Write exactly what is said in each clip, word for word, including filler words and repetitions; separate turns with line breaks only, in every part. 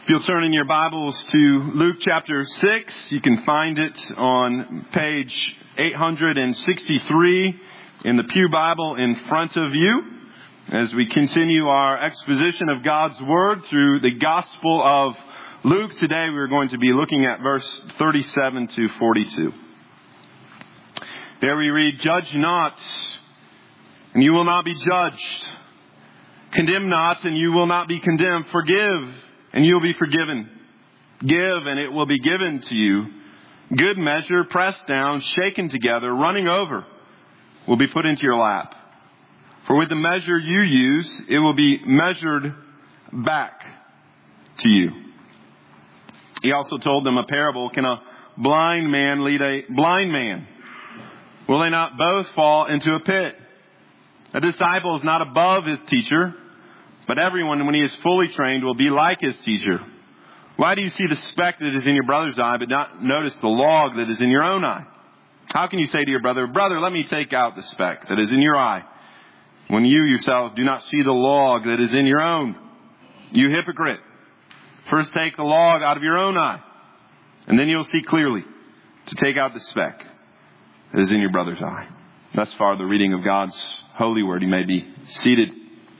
If you'll turn in your Bibles to Luke chapter six, you can find it on page eight hundred sixty-three in the Pew Bible in front of you. As we continue our exposition of God's Word through the Gospel of Luke, today we're going to be looking at verse thirty-seven to forty-two. There we read, "Judge not, and you will not be judged. Condemn not, and you will not be condemned. Forgive, and you will be forgiven. Give, and it will be given to you. Good measure, pressed down, shaken together, running over, will be put into your lap. For with the measure you use, it will be measured back to you." He also told them a parable. "Can a blind man lead a blind man? Will they not both fall into a pit? A disciple is not above his teacher, but everyone, when he is fully trained, will be like his teacher. Why do you see the speck that is in your brother's eye, but not notice the log that is in your own eye? How can you say to your brother, 'Brother, let me take out the speck that is in your eye,' when you yourself do not see the log that is in your own? You hypocrite! First take the log out of your own eye, and then you'll see clearly to take out the speck that is in your brother's eye." Thus far, the reading of God's holy word. You may be seated.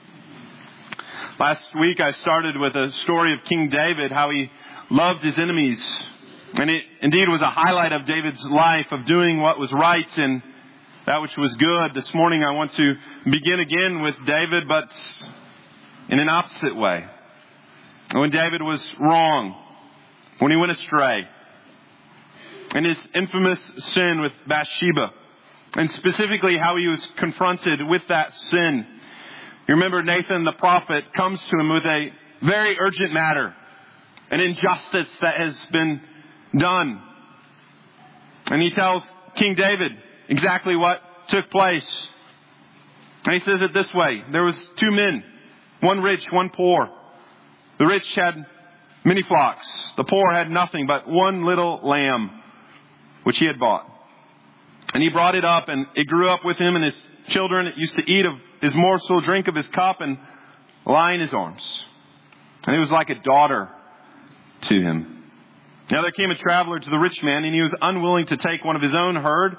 Last week, I started with a story of King David, how he loved his enemies. And it indeed was a highlight of David's life, of doing what was right and that which was good. This morning, I want to begin again with David, but in an opposite way. When David was wrong, when he went astray, and his infamous sin with Bathsheba, and specifically how he was confronted with that sin. You remember Nathan the prophet comes to him with a very urgent matter, an injustice that has been done. And he tells King David exactly what took place. And he says it this way: there was two men, one rich, one poor. The rich had many flocks. The poor had nothing but one little lamb, which he had bought. And he brought it up, and it grew up with him and his children. It used to eat of his morsel, drink of his cup, and lie in his arms. And it was like a daughter to him. Now there came a traveler to the rich man, and he was unwilling to take one of his own herd,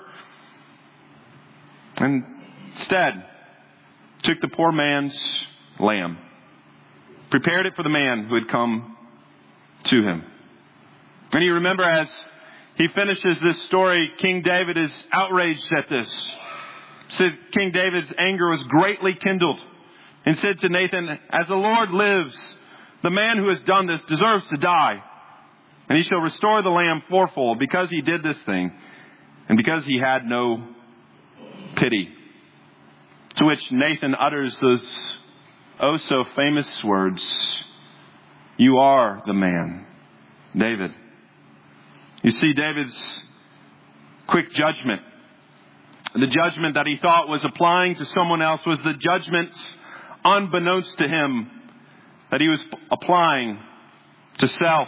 and instead took the poor man's lamb, prepared it for the man who had come to him. And you remember, as he finishes this story, King David is outraged at this. It says King David's anger was greatly kindled and said to Nathan, "As the Lord lives, the man who has done this deserves to die. And he shall restore the lamb fourfold because he did this thing and because he had no pity." To which Nathan utters those oh so famous words, "You are the man, David." You see, David's quick judgment, the judgment that he thought was applying to someone else, was the judgment unbeknownst to him that he was applying to self.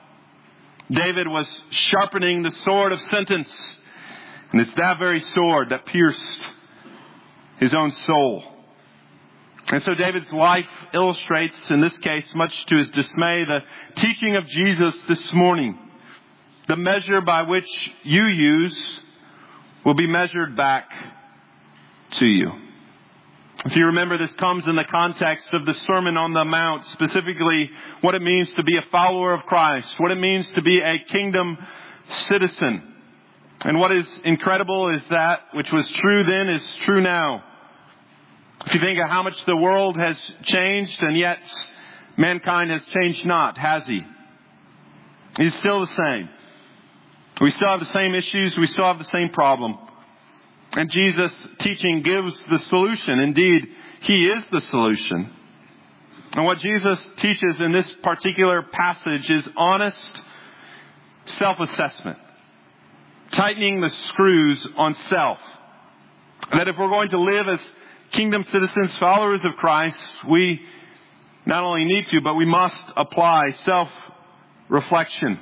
David was sharpening the sword of sentence, and it's that very sword that pierced his own soul. And so David's life illustrates, in this case, much to his dismay, the teaching of Jesus this morning. The measure by which you use will be measured back to you. If you remember, this comes in the context of the Sermon on the Mount, specifically what it means to be a follower of Christ, what it means to be a kingdom citizen. And what is incredible is that which was true then is true now. If you think of how much the world has changed, and yet mankind has changed not, has he? He's still the same. We still have the same issues. We still have the same problem. And Jesus' teaching gives the solution. Indeed, he is the solution. And what Jesus teaches in this particular passage is honest self-assessment. Tightening the screws on self. That if we're going to live as kingdom citizens, followers of Christ, we not only need to, but we must apply self-reflection.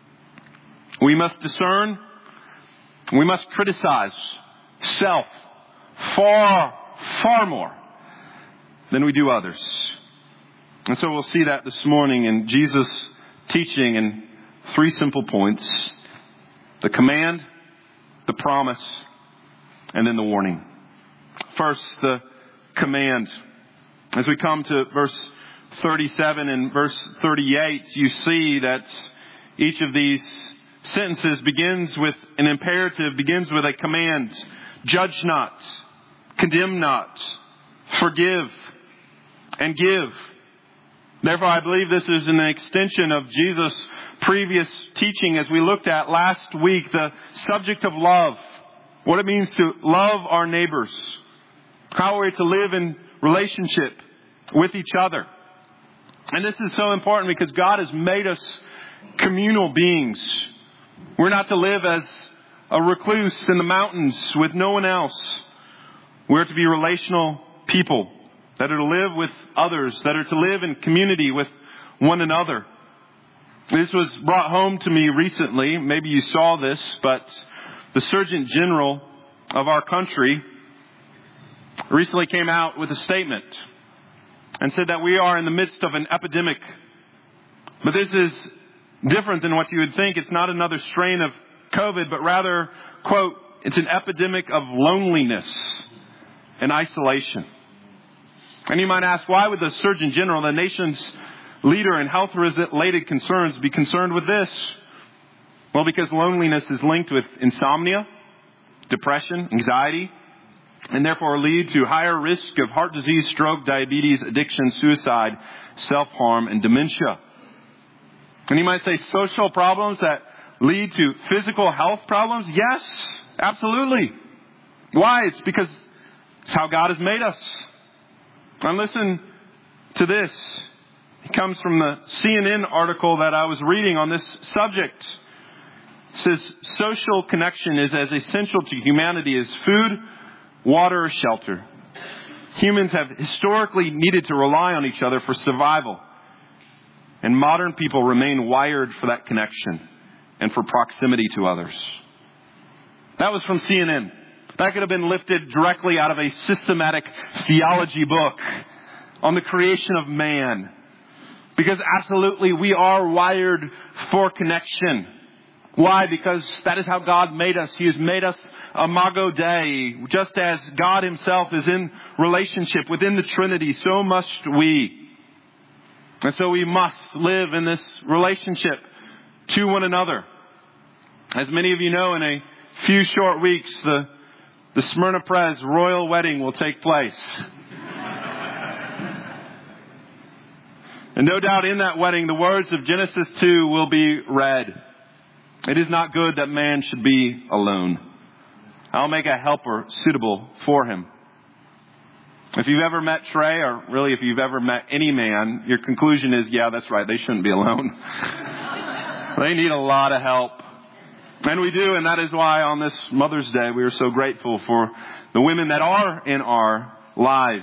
We must discern. We must criticize self far, far more than we do others. And so we'll see that this morning in Jesus' teaching in three simple points: the command, the promise, and then the warning. First, the command. As we come to verse thirty-seven and verse thirty-eight, you see that each of these sentences begins with an imperative, begins with a command. Judge not, condemn not, forgive, and give. Therefore, I believe this is an extension of Jesus' previous teaching as we looked at last week, the subject of love, what it means to love our neighbors, how we're to live in relationship with each other. And this is so important because God has made us communal beings. We're not to live as a recluse in the mountains with no one else. We're to be relational people that are to live with others, that are to live in community with one another. This was brought home to me recently. Maybe you saw this, but the Surgeon General of our country recently came out with a statement and said that we are in the midst of an epidemic. But this is different than what you would think. It's not another strain of COVID, but rather, quote, it's an epidemic of loneliness and isolation. And you might ask, why would the Surgeon General, the nation's leader in health-related concerns, be concerned with this? Well, because loneliness is linked with insomnia, depression, anxiety, and therefore lead to higher risk of heart disease, stroke, diabetes, addiction, suicide, self-harm, and dementia. And you might say social problems that lead to physical health problems? Yes, absolutely. Why? It's because it's how God has made us. And listen to this. It comes from the C N N article that I was reading on this subject. It says, social connection is as essential to humanity as food, water, or shelter. Humans have historically needed to rely on each other for survival. And modern people remain wired for that connection and for proximity to others. That was from C N N. That could have been lifted directly out of a systematic theology book on the creation of man. Because absolutely we are wired for connection. Why? Because that is how God made us. He has made us imago Dei. Just as God himself is in relationship within the Trinity, so must we. And so we must live in this relationship to one another. As many of you know, in a few short weeks, the, the Smyrna Prez royal wedding will take place. And no doubt in that wedding, the words of Genesis two will be read. It is not good that man should be alone. I'll make a helper suitable for him. If you've ever met Trey, or really if you've ever met any man, your conclusion is, yeah, that's right, they shouldn't be alone. They need a lot of help. And we do, and that is why on this Mother's Day we are so grateful for the women that are in our lives.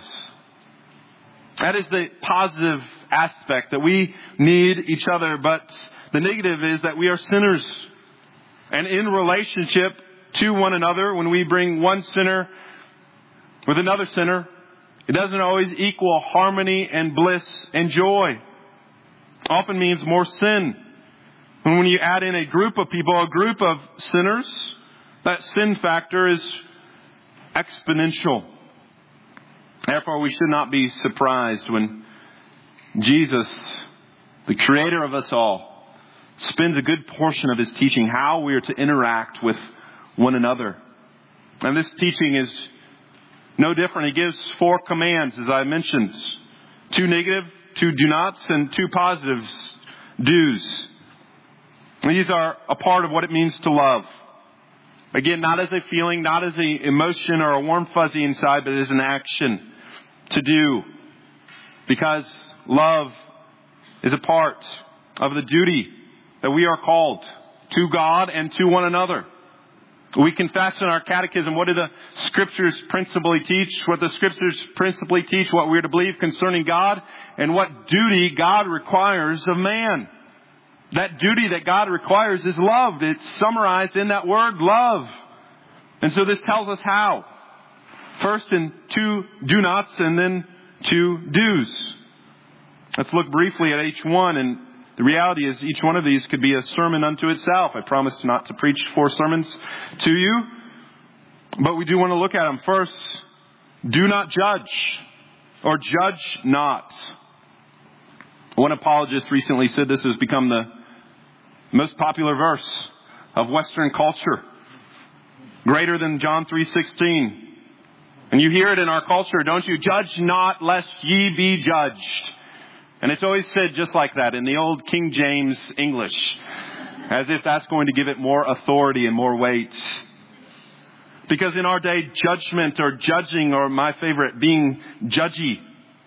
That is the positive aspect, that we need each other, but the negative is that we are sinners. And in relationship to one another, when we bring one sinner with another sinner, it doesn't always equal harmony and bliss and joy. Often means more sin. And when you add in a group of people, a group of sinners, that sin factor is exponential. Therefore, we should not be surprised when Jesus, the creator of us all, spends a good portion of his teaching how we are to interact with one another. And this teaching is no different. He gives four commands, as I mentioned. Two negative, two do nots, and two positives, do's. These are a part of what it means to love. Again, not as a feeling, not as an emotion or a warm fuzzy inside, but as an action to do. Because love is a part of the duty that we are called to God and to one another. We confess in our catechism, what do the scriptures principally teach? What the scriptures principally teach, what we are to believe concerning God, and what duty God requires of man. That duty that God requires is love. It's summarized in that word, love. And so this tells us how. First in two do nots and then two do's. Let's look briefly at each one, and the reality is each one of these could be a sermon unto itself. I promise not to preach four sermons to you, but we do want to look at them. First, do not judge, or judge not. One apologist recently said this has become the most popular verse of Western culture, greater than John three sixteen. And you hear it in our culture, don't you? Judge not, lest ye be judged. And it's always said just like that in the old King James English, as if that's going to give it more authority and more weight. Because in our day, judgment or judging, or my favorite, being judgy,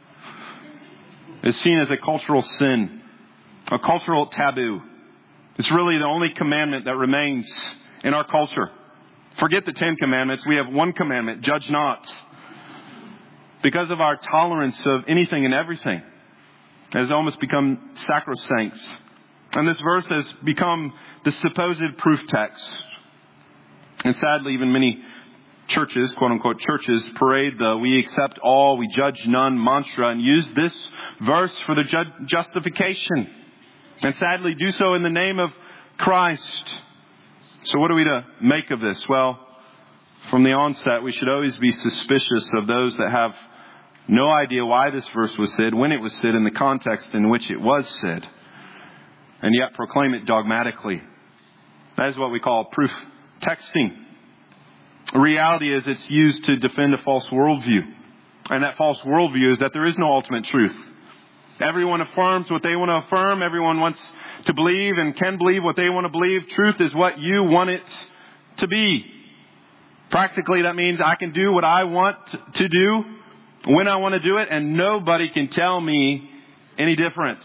is seen as a cultural sin, a cultural taboo. It's really the only commandment that remains in our culture. Forget the Ten Commandments. We have one commandment, judge not. Because of our tolerance of anything and everything, it has almost become sacrosanct. And this verse has become the supposed proof text. And sadly, even many churches, quote unquote churches, parade the we accept all, we judge none mantra and use this verse for the ju- justification. And sadly do so in the name of Christ. So what are we to make of this? Well, from the onset, we should always be suspicious of those that have no idea why this verse was said, when it was said, in the context in which it was said, and yet proclaim it dogmatically. That is what we call proof texting. The reality is it's used to defend a false worldview. And that false worldview is that there is no ultimate truth. Everyone affirms what they want to affirm. Everyone wants to believe and can believe what they want to believe. Truth is what you want it to be. Practically, that means I can do what I want to do when I want to do it, and nobody can tell me any difference.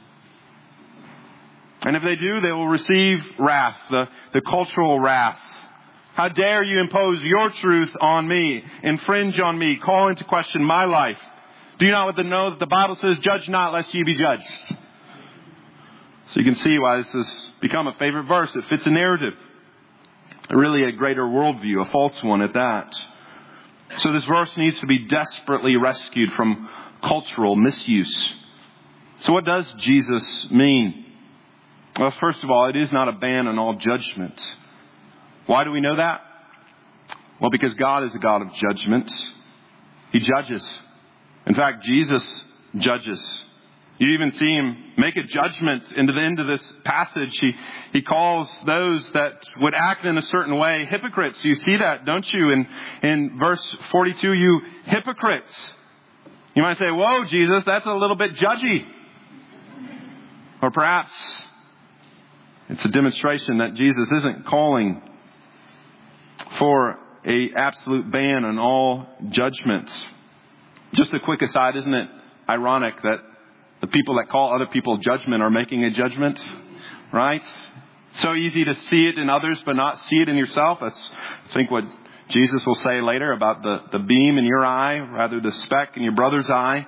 And if they do, they will receive wrath, the, the cultural wrath. How dare you impose your truth on me, infringe on me, call into question my life? Do you not know that the Bible says, judge not lest ye be judged? So you can see why this has become a favorite verse. It fits a narrative. Really a greater worldview, a false one at that. So this verse needs to be desperately rescued from cultural misuse. So what does Jesus mean? Well, first of all, it is not a ban on all judgment. Why do we know that? Well, because God is a God of judgment. He judges. In fact, Jesus judges. You even see him make a judgment into the end of this passage. He, he calls those that would act in a certain way hypocrites. You see that, don't you? In, in verse forty-two, you hypocrites. You might say, whoa, Jesus, that's a little bit judgy. Or perhaps it's a demonstration that Jesus isn't calling for a absolute ban on all judgments. Just a quick aside, isn't it ironic that the people that call other people judgment are making a judgment, right? So easy to see it in others, but not see it in yourself. That's, I think, what Jesus will say later about the, the beam in your eye, rather the speck in your brother's eye.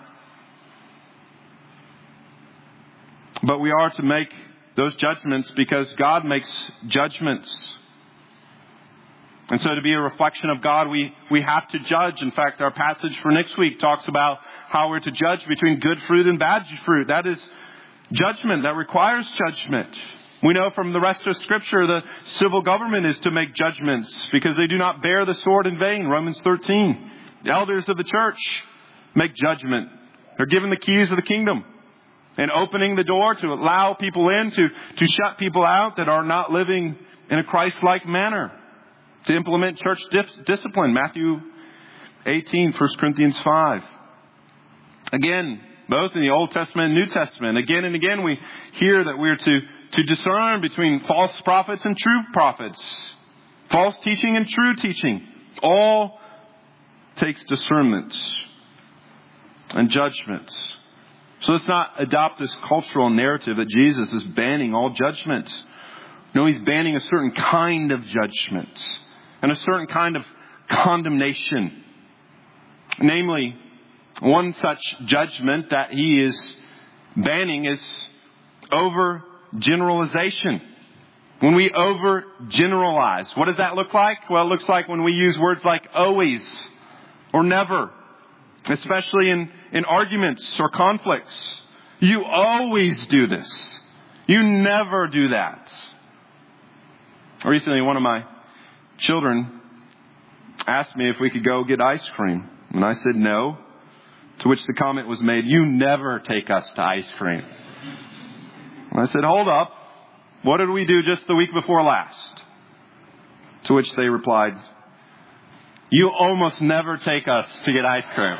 But we are to make those judgments because God makes judgments. And so to be a reflection of God, we, we have to judge. In fact, our passage for next week talks about how we're to judge between good fruit and bad fruit. That is judgment. That requires judgment. We know from the rest of Scripture the civil government is to make judgments because they do not bear the sword in vain. Romans thirteen. The elders of the church make judgment. They're given the keys of the kingdom and opening the door to allow people in, to, to shut people out that are not living in a Christ-like manner. To implement church discipline, Matthew eighteen, First Corinthians five. Again, both in the Old Testament and New Testament, again and again we hear that we're to, to discern between false prophets and true prophets. False teaching and true teaching. All takes discernment and judgment. So let's not adopt this cultural narrative that Jesus is banning all judgment. No, he's banning a certain kind of judgment. And a certain kind of condemnation. Namely, one such judgment that he is banning is overgeneralization. When we overgeneralize, what does that look like? Well, it looks like when we use words like always or never, especially in, in arguments or conflicts. You always do this. You never do that. Recently, one of my children asked me if we could go get ice cream. And I said no. To which the comment was made, you never take us to ice cream. And I said, hold up. What did we do just the week before last? To which they replied, you almost never take us to get ice cream.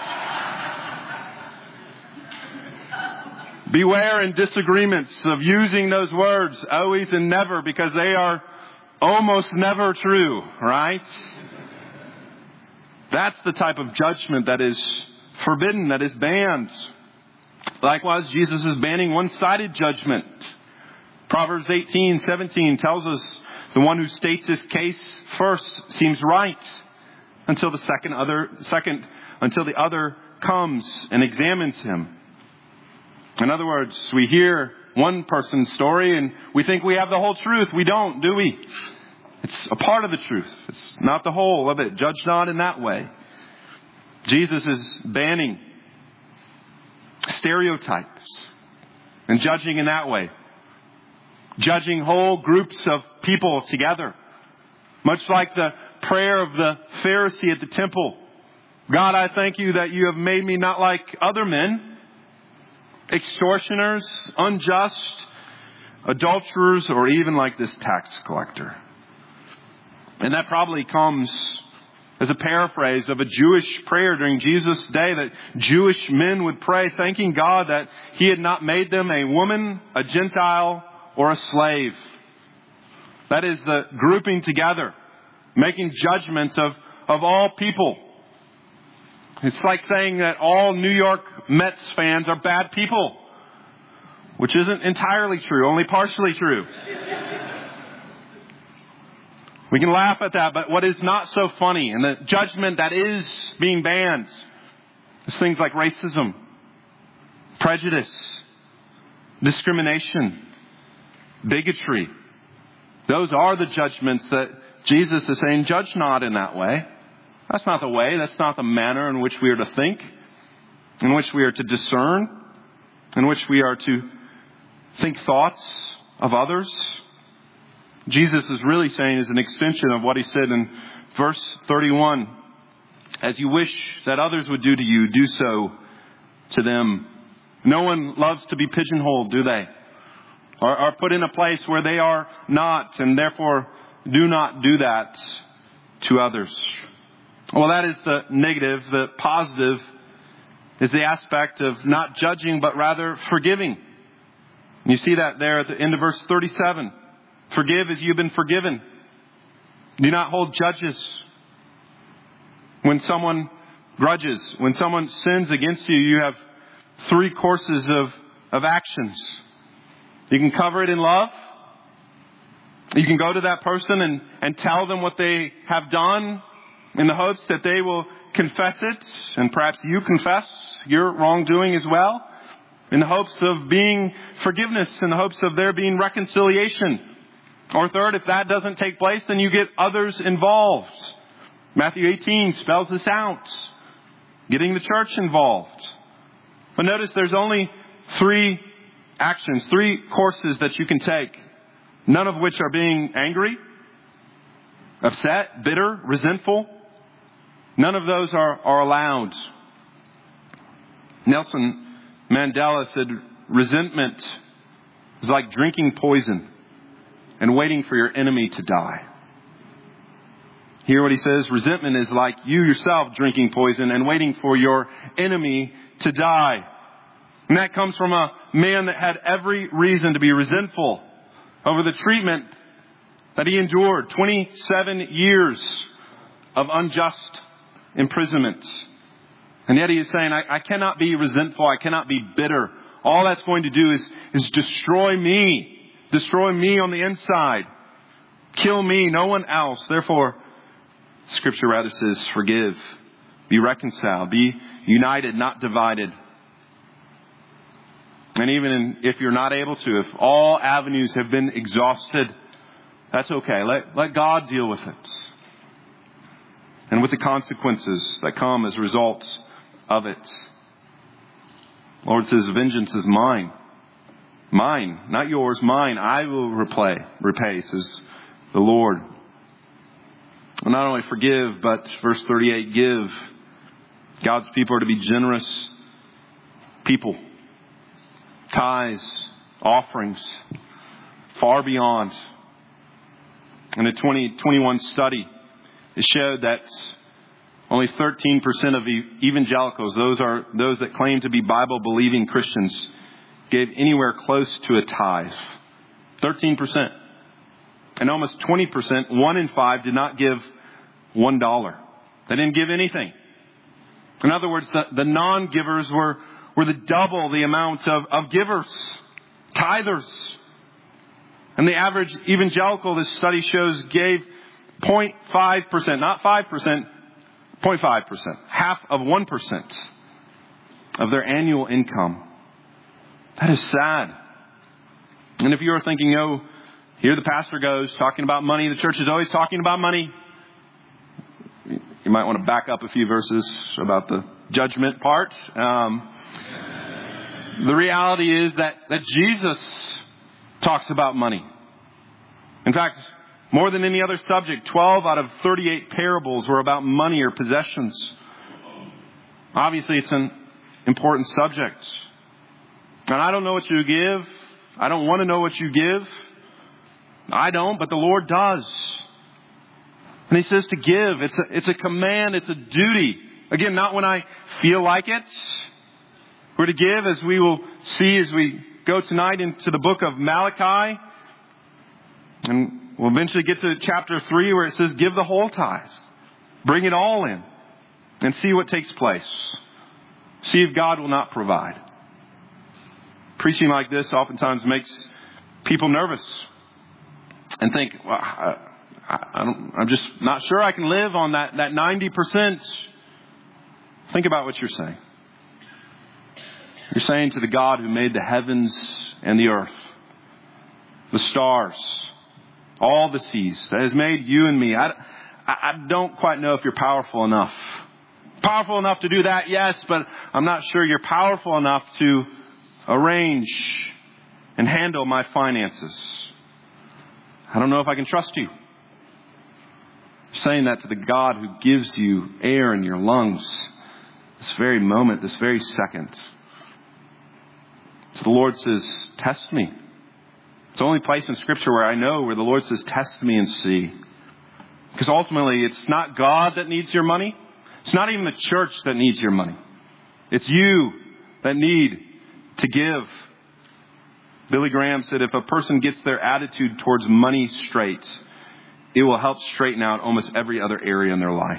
Beware in disagreements of using those words, always and never, because they are almost never true, right? That's the type of judgment that is forbidden, that is banned. Likewise, Jesus is banning one-sided judgment. Proverbs eighteen seventeen tells us the one who states his case first seems right until the second other second until the other comes and examines him. In other words, we hear one person's story and we think we have the whole truth. We don't, do we? It's a part of the truth. It's not the whole of it. Judge not in that way. Jesus is banning stereotypes and judging in that way. Judging whole groups of people together. Much like the prayer of the Pharisee at the temple. God, I thank you that you have made me not like other men, extortioners, unjust, adulterers, or even like this tax collector. And that probably comes as a paraphrase of a Jewish prayer during Jesus' day that Jewish men would pray, thanking God that He had not made them a woman, a Gentile, or a slave. That is the grouping together, making judgments of, of all people. It's like saying that all New York Mets fans are bad people, which isn't entirely true, only partially true. We can laugh at that, but what is not so funny, and the judgment that is being banned, is things like racism, prejudice, discrimination, bigotry. Those are the judgments that Jesus is saying, judge not in that way. That's not the way. That's not the manner in which we are to think, in which we are to discern, in which we are to think thoughts of others. Jesus is really saying is an extension of what He said in verse thirty-one. As you wish that others would do to you, do so to them. No one loves to be pigeonholed, do they? Or, or put in a place where they are not, and therefore do not do that to others. Well, that is the negative. The positive is the aspect of not judging, but rather forgiving. You see that there at the end of verse thirty-seven. Forgive as you've been forgiven. Do not hold judges. When someone grudges, when someone sins against you, you have three courses of, of actions. You can cover it in love. You can go to that person and, and tell them what they have done in the hopes that they will confess it. And perhaps you confess your wrongdoing as well. In the hopes of being forgiveness. In the hopes of there being reconciliation. Or third, if that doesn't take place, then you get others involved. Matthew eighteen spells this out. Getting the church involved. But notice there's only three actions, three courses that you can take. None of which are being angry, upset, bitter, resentful. None of those are, are allowed. Nelson Mandela said, resentment is like drinking poison and waiting for your enemy to die. Hear what he says? Resentment is like you yourself drinking poison and waiting for your enemy to die. And that comes from a man that had every reason to be resentful over the treatment that he endured. twenty-seven years of unjust imprisonment. And yet he is saying, I, I cannot be resentful. I cannot be bitter. All that's going to do is, is destroy me. Destroy me on the inside. Kill me, no one else. Therefore, Scripture rather says, forgive. Be reconciled. Be united, not divided. And even in, if you're not able to, if all avenues have been exhausted, that's okay. Let, let God deal with it. And with the consequences that come as results of it. The Lord says, vengeance is mine. Mine, not yours, mine. I will repay, repay, says the Lord. Well, not only forgive, but verse thirty-eight, give. God's people are to be generous people. Tithes, offerings, far beyond. In a twenty twenty-one study, it showed that only thirteen percent of evangelicals, those are those that claim to be Bible-believing Christians, gave anywhere close to a tithe. thirteen percent. And almost twenty percent, one in five, did not give one dollar. They didn't give anything. In other words, the, the non-givers were, were the double the amount of, of givers, tithers. And the average evangelical, this study shows, gave zero point five percent, not five percent, zero point five percent, half of one percent of their annual income. That is sad. And if you're thinking, oh, here the pastor goes talking about money, the church is always talking about money, you might want to back up a few verses about the judgment part. Um, the reality is that, that Jesus talks about money. In fact, more than any other subject, twelve out of thirty-eight parables were about money or possessions. Obviously, it's an important subject. And I don't know what you give. I don't want to know what you give. I don't, but the Lord does. And He says to give. It's a, it's a command. It's a duty. Again, not when I feel like it. We're to give, as we will see as we go tonight into the book of Malachi. And we'll eventually get to chapter three where it says, give the whole tithe. Bring it all in. And see what takes place. See if God will not provide. Preaching like this oftentimes makes people nervous. And think, well, I, I don't, I'm just not sure I can live on that, that ninety percent. Think about what you're saying. You're saying to the God who made the heavens and the earth, the stars, all the seas, that has made you and me. I, I don't quite know if you're powerful enough. Powerful enough to do that, yes, but I'm not sure you're powerful enough to arrange and handle my finances. I don't know if I can trust you. Saying that to the God who gives you air in your lungs this very moment, this very second. So the Lord says, test me. It's the only place in Scripture where I know where the Lord says, test me and see. Because ultimately, it's not God that needs your money. It's not even the church that needs your money. It's you that need to give. Billy Graham said, if a person gets their attitude towards money straight, it will help straighten out almost every other area in their life.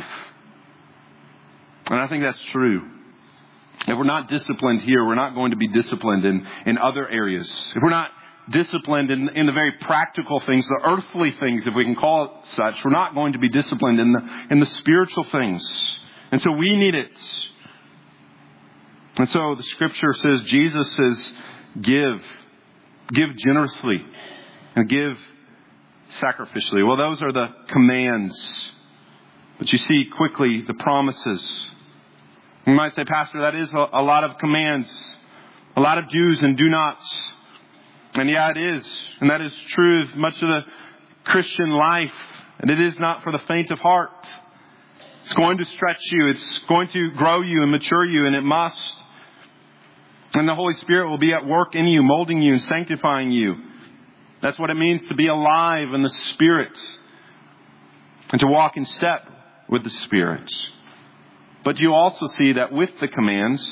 And I think that's true. If we're not disciplined here, we're not going to be disciplined in, in other areas. If we're not disciplined in, in the very practical things, the earthly things, if we can call it such, we're not going to be disciplined in the, in the spiritual things. And so we need it. And so the Scripture says, Jesus says, give. Give generously and give sacrificially. Well, those are the commands. But you see quickly the promises. You might say, Pastor, that is a, a lot of commands. A lot of do's and do nots. And yeah, it is. And that is true of much of the Christian life. And it is not for the faint of heart. It's going to stretch you. It's going to grow you and mature you, and it must. And the Holy Spirit will be at work in you, molding you and sanctifying you. That's what it means to be alive in the Spirit and to walk in step with the Spirit. But you also see that with the commands,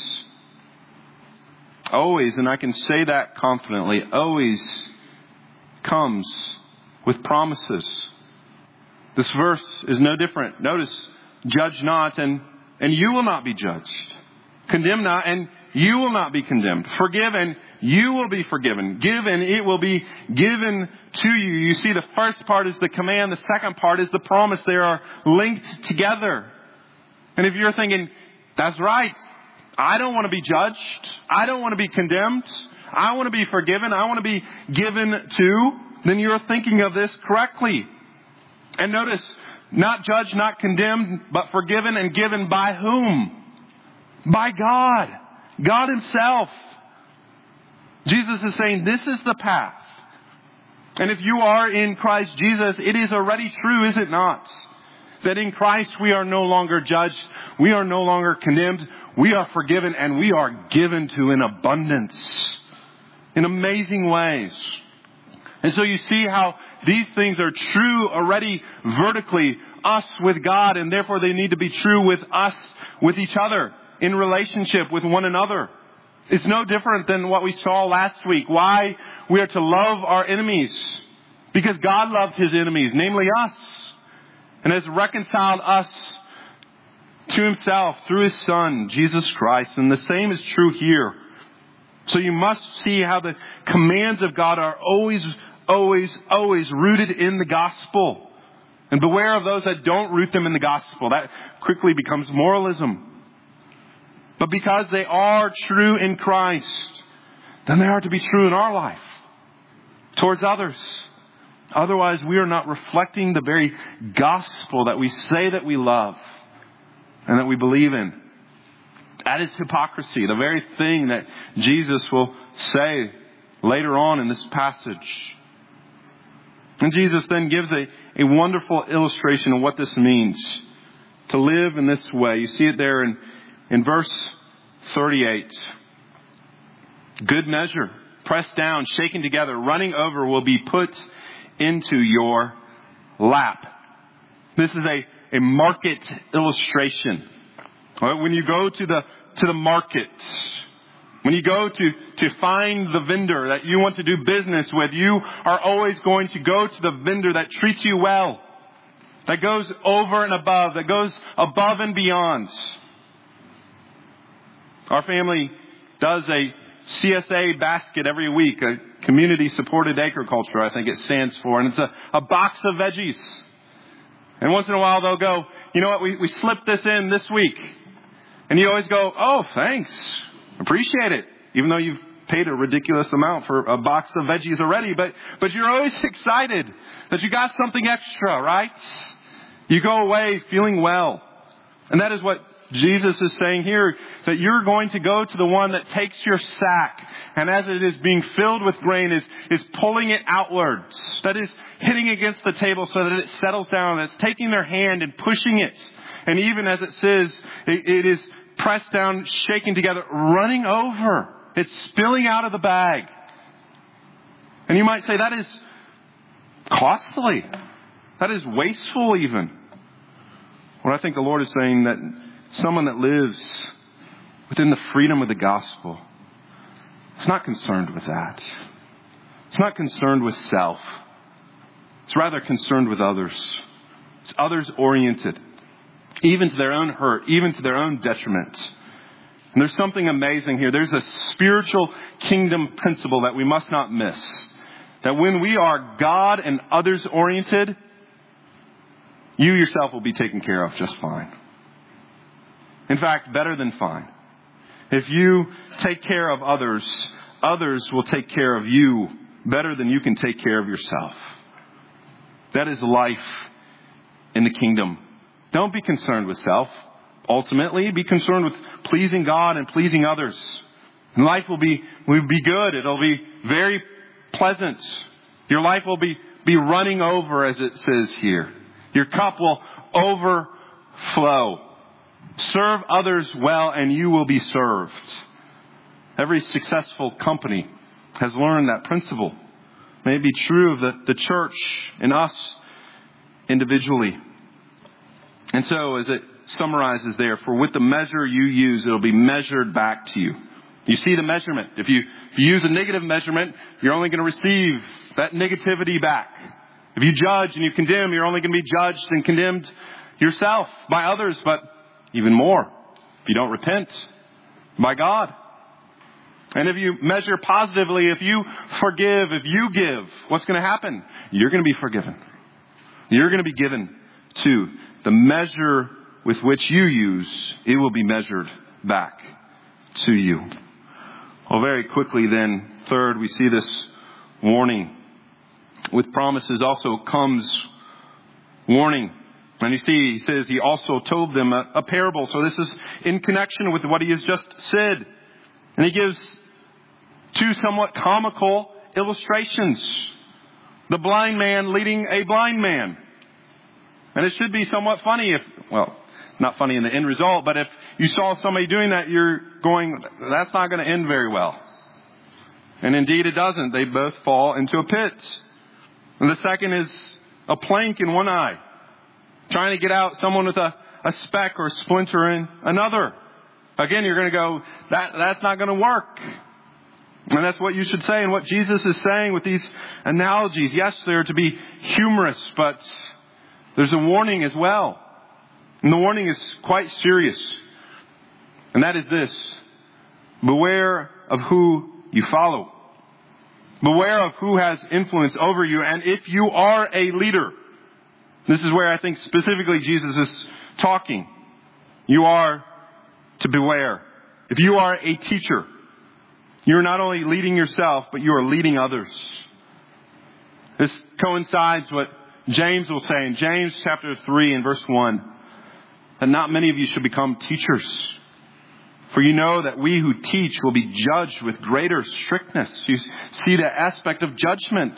always, and I can say that confidently, always comes with promises. This verse is no different. Notice, judge not, and, and you will not be judged. Condemn not, and you will not be condemned. Forgive, and you will be forgiven. Give, and it will be given to you. You see, the first part is the command. The second part is the promise. They are linked together. And if you're thinking, that's right, I don't want to be judged. I don't want to be condemned. I want to be forgiven. I want to be given to. Then you're thinking of this correctly. And notice, not judged, not condemned, but forgiven and given by whom? By God. God himself. Jesus is saying this is the path. And if you are in Christ Jesus, it is already true, is it not? That in Christ we are no longer judged. We are no longer condemned. We are forgiven and we are given to in abundance. In amazing ways. And so you see how these things are true already vertically, us with God, and therefore they need to be true with us, with each other, in relationship with one another. It's no different than what we saw last week. Why we are to love our enemies. Because God loved his enemies, namely us, and has reconciled us to himself through his Son, Jesus Christ. And the same is true here. So you must see how the commands of God are always, always, always rooted in the gospel. And beware of those that don't root them in the gospel. That quickly becomes moralism. But because they are true in Christ, then they are to be true in our life towards others. Otherwise, we are not reflecting the very gospel that we say that we love and that we believe in. That is hypocrisy, the very thing that Jesus will say later on in this passage. And Jesus then gives a, a wonderful illustration of what this means to live in this way. You see it there in, in verse thirty-eight. Good measure, pressed down, shaken together, running over will be put into your lap. This is a, a market illustration. When you go to the to the market, when you go to, to find the vendor that you want to do business with, you are always going to go to the vendor that treats you well, that goes over and above, that goes above and beyond. Our family does a C S A basket every week, a community supported agriculture, I think it stands for, and it's a, a box of veggies. And once in a while they'll go, you know what, we, we slipped this in this week. And you always go, oh, thanks. Appreciate it. Even though you've paid a ridiculous amount for a box of veggies already. But, but you're always excited that you got something extra, right? You go away feeling well. And that is what Jesus is saying here, that you're going to go to the one that takes your sack and as it is being filled with grain is, is pulling it outwards. That is hitting against the table so that it settles down. It's taking their hand and pushing it. And even as it says, it, it is pressed down, shaken together, running over. It's spilling out of the bag. And you might say that is costly. That is wasteful even. Well, I think the Lord is saying that someone that lives within the freedom of the gospel is not concerned with that. It's not concerned with self. It's rather concerned with others. It's others oriented. Even to their own hurt, even to their own detriment. And there's something amazing here. There's a spiritual kingdom principle that we must not miss. That when we are God and others oriented, you yourself will be taken care of just fine. In fact, better than fine. If you take care of others, others will take care of you better than you can take care of yourself. That is life in the kingdom. Don't be concerned with self. Ultimately, be concerned with pleasing God and pleasing others. And life will be, will be good. It'll be very pleasant. Your life will be, be running over, as it says here. Your cup will overflow. Serve others well and you will be served. Every successful company has learned that principle. May it be true of the, the church and us individually. And so as it summarizes there, for with the measure you use, it'll be measured back to you. You see the measurement. If you, if you use a negative measurement, you're only going to receive that negativity back. If you judge and you condemn, you're only going to be judged and condemned yourself by others, but even more, if you don't repent, by God. And if you measure positively, if you forgive, if you give, what's going to happen? You're going to be forgiven. You're going to be given to the measure with which you use, it will be measured back to you. Well, very quickly then, third, we see this warning. With promises also comes warning. And you see, he says he also told them a, a parable. So this is in connection with what he has just said. And he gives two somewhat comical illustrations. The blind man leading a blind man. And it should be somewhat funny if, well, not funny in the end result, but if you saw somebody doing that, you're going, that's not going to end very well. And indeed it doesn't. They both fall into a pit. And the second is a plank in one eye, trying to get out someone with a, a speck or splinter in another. Again, you're going to go, that that's not going to work. And that's what you should say. And what Jesus is saying with these analogies, yes, they're to be humorous, but there's a warning as well. And the warning is quite serious. And that is this: beware of who you follow. Beware of who has influence over you. And if you are a leader, this is where I think specifically Jesus is talking. You are to beware. If you are a teacher, you're not only leading yourself, but you are leading others. This coincides what James will say in James chapter three and verse one. That not many of you should become teachers. For you know that we who teach will be judged with greater strictness. You see the aspect of judgment.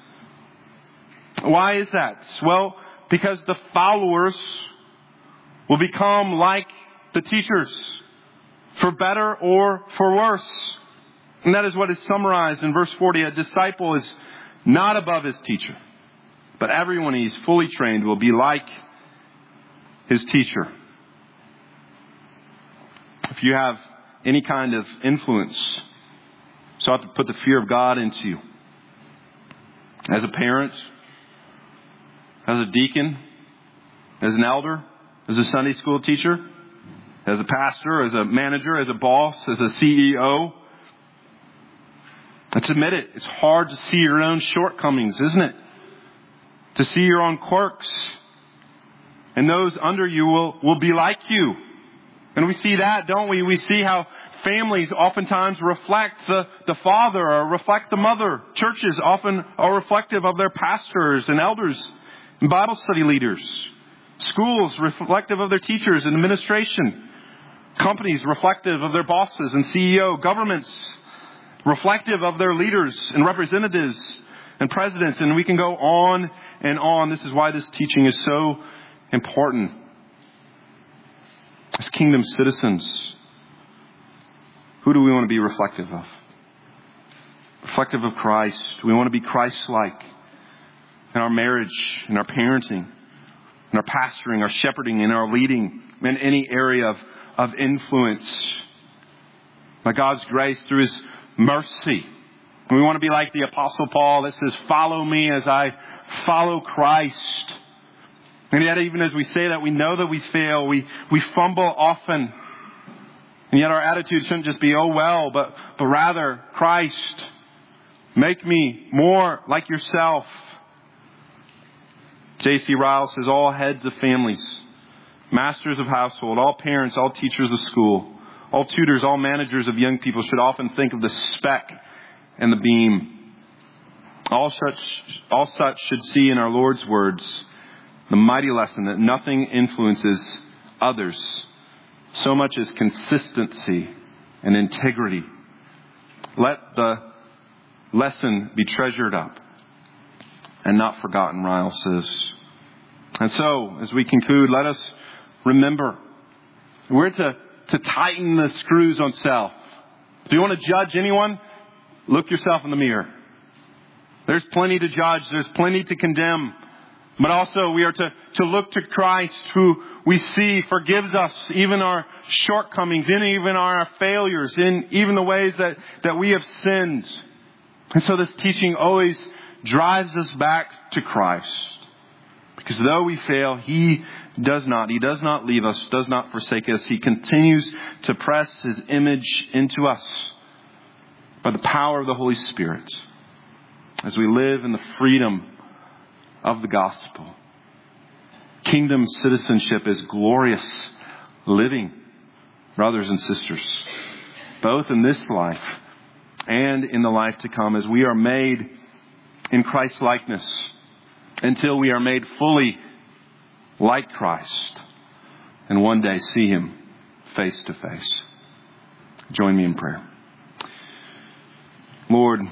Why is that? Well, because the followers will become like the teachers, for better or for worse. And that is what is summarized in verse forty. A disciple is not above his teacher, but everyone he is fully trained will be like his teacher. If you have any kind of influence, so I have to put the fear of God into you. As a parent, as a deacon, as an elder, as a Sunday school teacher, as a pastor, as a manager, as a boss, as a C E O. Let's admit it. It's hard to see your own shortcomings, isn't it? To see your own quirks. And those under you will, will be like you. And we see that, don't we? We see how families oftentimes reflect the, the father or reflect the mother. Churches often are reflective of their pastors and elders and Bible study leaders. Schools reflective of their teachers and administration. Companies reflective of their bosses and C E O. Governments reflective of their leaders and representatives and presidents. And we can go on and on. This is why this teaching is so important. As kingdom citizens, who do we want to be reflective of? Reflective of Christ. We want to be Christ-like in our marriage, in our parenting, in our pastoring, our shepherding, in our leading, in any area of, of influence. By God's grace, through His mercy. We want to be like the Apostle Paul that says, follow me as I follow Christ. And yet, even as we say that, we know that we fail. We, we fumble often. And yet our attitude shouldn't just be, oh well, but, but rather, Christ, make me more like yourself. J C Ryle says, all heads of families, masters of household, all parents, all teachers of school, all tutors, all managers of young people should often think of the speck and the beam. All such, all such should see in our Lord's words the mighty lesson that nothing influences others so much as consistency and integrity. Let the lesson be treasured up and not forgotten, Ryle says. And so, as we conclude, let us remember we're to, to tighten the screws on self. If you want to judge anyone, look yourself in the mirror. There's plenty to judge. There's plenty to condemn. But also we are to, to look to Christ, who we see forgives us even our shortcomings, in even our failures, in even the ways that, that we have sinned. And so this teaching always drives us back to Christ. Because though we fail, He does not. He does not leave us, does not forsake us. He continues to press His image into us by the power of the Holy Spirit as we live in the freedom of the gospel. Kingdom citizenship is glorious living, brothers and sisters, both in this life and in the life to come, as we are made in Christ's likeness until we are made fully like Christ and one day see Him face to face. Join me in prayer. Lord,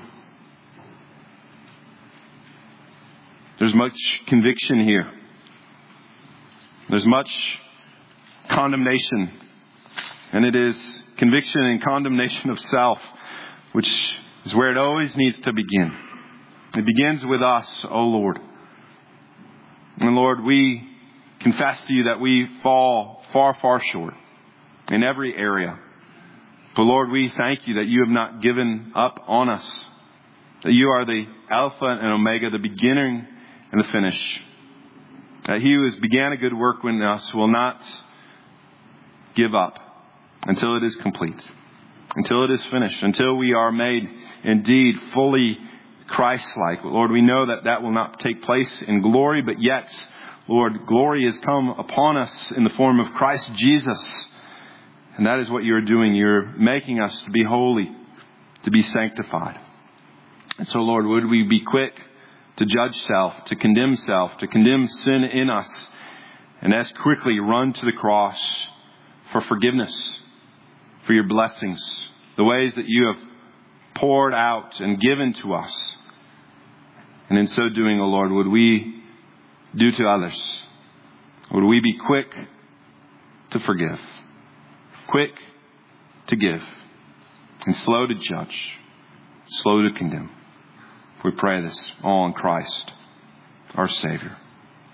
there's much conviction here. There's much condemnation. And it is conviction and condemnation of self, which is where it always needs to begin. It begins with us, O Lord. And Lord, we confess to you that we fall far, far short in every area. But Lord, we thank you that you have not given up on us. That you are the Alpha and Omega, the beginning and the finish. That he who has began a good work in us will not give up until it is complete. Until it is finished. Until we are made indeed fully Christ-like. Lord, we know that that will not take place in glory, but yet, Lord, glory has come upon us in the form of Christ Jesus. And that is what you're doing. You're making us to be holy, to be sanctified. And so, Lord, would we be quick to judge self, to condemn self, to condemn sin in us, and as quickly run to the cross for forgiveness, for your blessings, the ways that you have poured out and given to us. And in so doing, O Lord, would we do to others? Would we be quick to forgive, quick to give, and slow to judge, slow to condemn? We pray this all in Christ, our Savior.